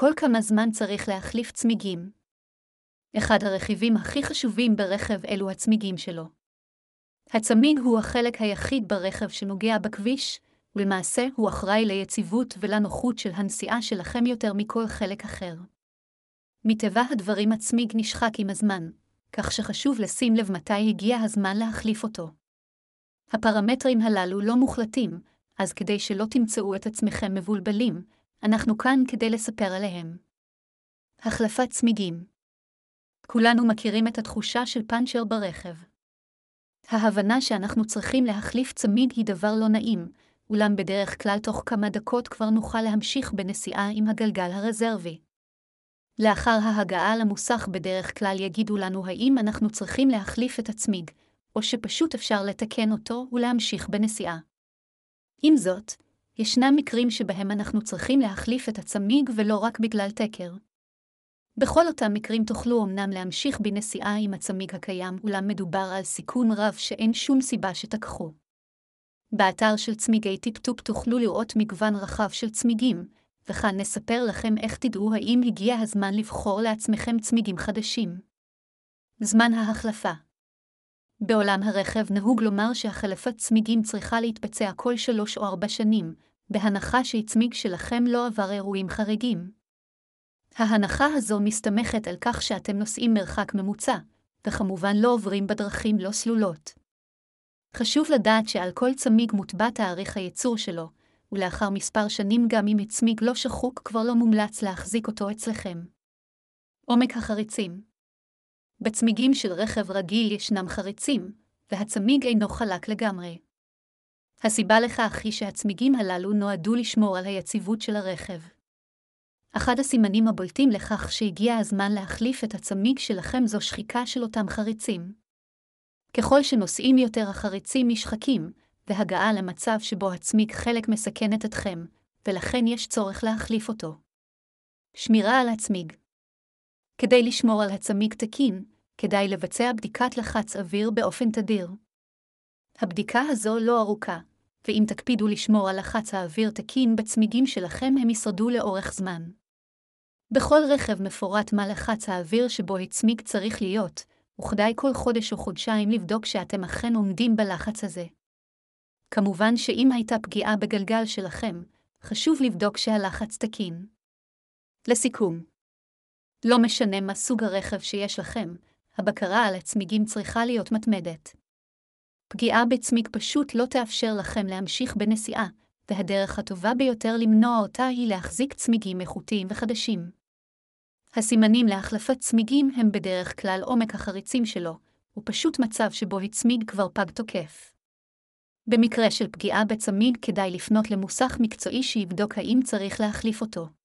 כל כמה זמן צריך להחליף צמיגים? אחד הרכיבים הכי חשובים ברכב אלו הצמיגים שלו. הצמיג הוא החלק היחיד ברכב שנוגע בכביש, ולמעשה הוא אחראי ליציבות ולנוחות של הנסיעה שלכם יותר מכל חלק אחר. מטבע הדברים הצמיג נשחק עם הזמן, כך שחשוב לשים לב מתי הגיע הזמן להחליף אותו. הפרמטרים הללו לא מוחלטים, אז כדי שלא תמצאו את עצמכם מבולבלים, אנחנו כאן כדי לספר עליהם. החלפת צמיגים. כולנו מכירים את התחושה של פאנצ'ר ברכב. ההבנה שאנחנו צריכים להחליף צמיג היא דבר לא נעים, אולם בדרך כלל תוך כמה דקות כבר נוכל להמשיך בנסיעה עם הגלגל הרזרבי. לאחר ההגעה למוסך בדרך כלל יגידו לנו האם אנחנו צריכים להחליף את הצמיג, או שפשוט אפשר לתקן אותו ולהמשיך בנסיעה. עם זאת, ישנם מקרים שבהם אנחנו צריכים להחליף את הצמיג ולא רק בגלל תקר. בכל אותם מקרים תוכלו אמנם להמשיך בנסיעה עם הצמיג הקיים, אולם מדובר על סיכון רב שאין שום סיבה שתקחו. באתר של צמיגי טיפ-טופ תוכלו לראות מגוון רחב של צמיגים, וכאן נספר לכם איך תדעו האם הגיע הזמן לבחור לעצמכם צמיגים חדשים. זמן ההחלפה. בעולם הרכב נהוג לומר שהחלפת צמיגים צריכה להתבצע כל 3 או 4 שנים, בהנחה שהצמיג שלכם לא עבר אירועים חריגים. ההנחה הזו מסתמכת על כך שאתם נוסעים מרחק ממוצע, וכמובן לא עוברים בדרכים לא סלולות. חשוב לדעת שעל כל צמיג מוטבע תאריך הייצור שלו, ולאחר מספר שנים גם אם הצמיג לא שחוק כבר לא מומלץ להחזיק אותו אצלכם. עומק החריצים. בצמיגים של רכב רגיל ישנם חריצים, והצמיג אינו חלק לגמרי. הסיבה לכך היא שהצמיגים הללו נועדו לשמור על היציבות של הרכב. אחד הסימנים הבולטים לכך שהגיע הזמן להחליף את הצמיג שלכם זו שחיקה של אותם חריצים. ככל שנוסעים יותר החריצים נשחקים, והגעה למצב שבו הצמיג חלק מסכנת אתכם, ולכן יש צורך להחליף אותו. שמירה על הצמיג. כדי לשמור על הצמיג תקין, כדאי לבצע בדיקת לחץ אוויר באופן תדיר. הבדיקה הזו לא ארוכה, ואם תקפידו לשמור על לחץ האוויר תקין בצמיגים שלכם הם ישרדו לאורך זמן. בכל רכב מפורט מה לחץ האוויר שבו הצמיג צריך להיות, וכדאי כל חודש או חודשיים לבדוק שאתם אכן עומדים בלחץ הזה. כמובן שאם הייתה פגיעה בגלגל שלכם, חשוב לבדוק שהלחץ תקין. לסיכום, לא משנה מה סוג הרכב שיש לכם, הבקרה על הצמיגים צריכה להיות מתמדת. פגיעה בצמיג פשוט לא תאפשר לכם להמשיך בנסיעה, והדרך הטובה ביותר למנוע אותה היא להחזיק צמיגים איכותיים וחדשים. הסימנים להחלפת צמיגים הם בדרך כלל עומק החריצים שלו, ופשוט מצב שבו הצמיג כבר פג תוקף. במקרה של פגיעה בצמיג כדאי לפנות למוסך מקצועי שיבדוק האם צריך להחליף אותו.